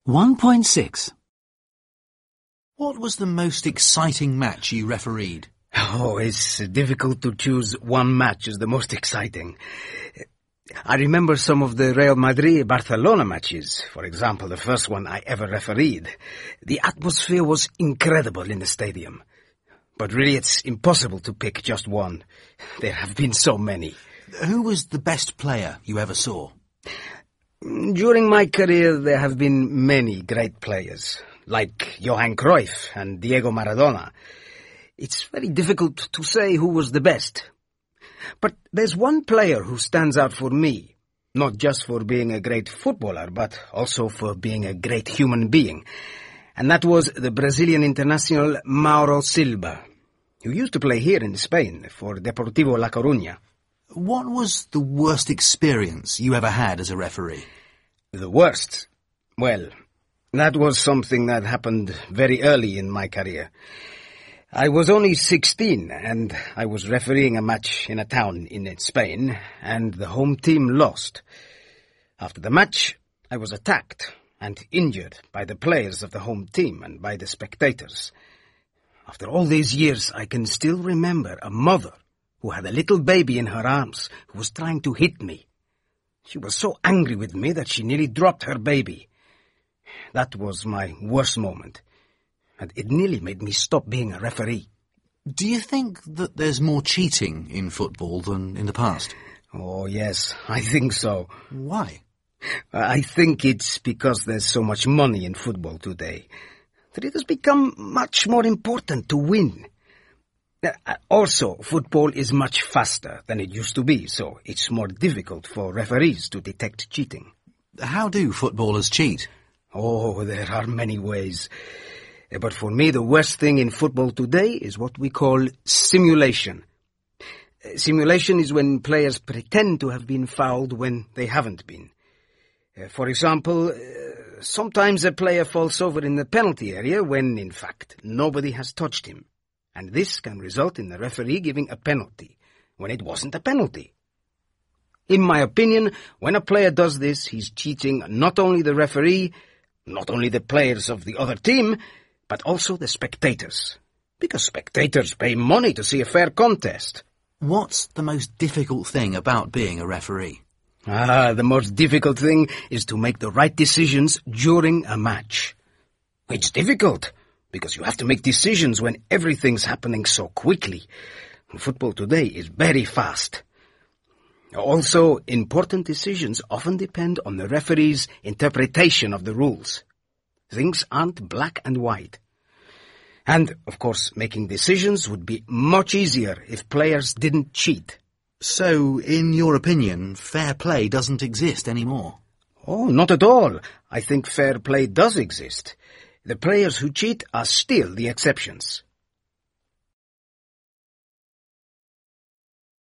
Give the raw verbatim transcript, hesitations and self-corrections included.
one point six. What was the most exciting match you refereed? Oh, it's difficult to choose one match as the most exciting. I remember some of the Real Madrid-Barcelona matches. For example, the first one I ever refereed. The atmosphere was incredible in the stadium. But really, it's impossible to pick just one. There have been so many. Who was the best player you ever saw? During my career, there have been many great players, like Johan Cruyff and Diego Maradona. It's very difficult to say who was the best. But there's one player who stands out for me, not just for being a great footballer, but also for being a great human being. And that was the Brazilian international Mauro Silva, who used to play here in Spain for Deportivo La Coruña. What was the worst experience you ever had as a referee? The worst? Well, that was something that happened very early in my career. I was only sixteen, and I was refereeing a match in a town in Spain, and the home team lost. After the match, I was attacked and injured by the players of the home team and by the spectators. After all these years, I can still remember a mother who had a little baby in her arms who was trying to hit me. She was so angry with me that she nearly dropped her baby. That was my worst moment, and it nearly made me stop being a referee. Do you think that there's more cheating in football than in the past? Oh, yes, I think so. Why? I think it's because there's so much money in football today that it has become much more important to win. Also, football is much faster than it used to be, so it's more difficult for referees to detect cheating. How do footballers cheat? Oh, there are many ways. But for me, the worst thing in football today is what we call simulation. Simulation is when players pretend to have been fouled when they haven't been. For example, sometimes a player falls over in the penalty area when, in fact, nobody has touched him. And this can result in the referee giving a penalty when it wasn't a penalty. In my opinion, when a player does this, he's cheating not only the referee, not only the players of the other team, but also the spectators. Because spectators pay money to see a fair contest. What's the most difficult thing about being a referee? Ah, the most difficult thing is to make the right decisions during a match. It's difficult, because you have to make decisions when everything's happening so quickly. Football today is very fast. Also, important decisions often depend on the referee's interpretation of the rules. Things aren't black and white. And, of course, making decisions would be much easier if players didn't cheat. So, in your opinion, fair play doesn't exist anymore? Oh, not at all. I think fair play does exist. The players who cheat are still the exceptions.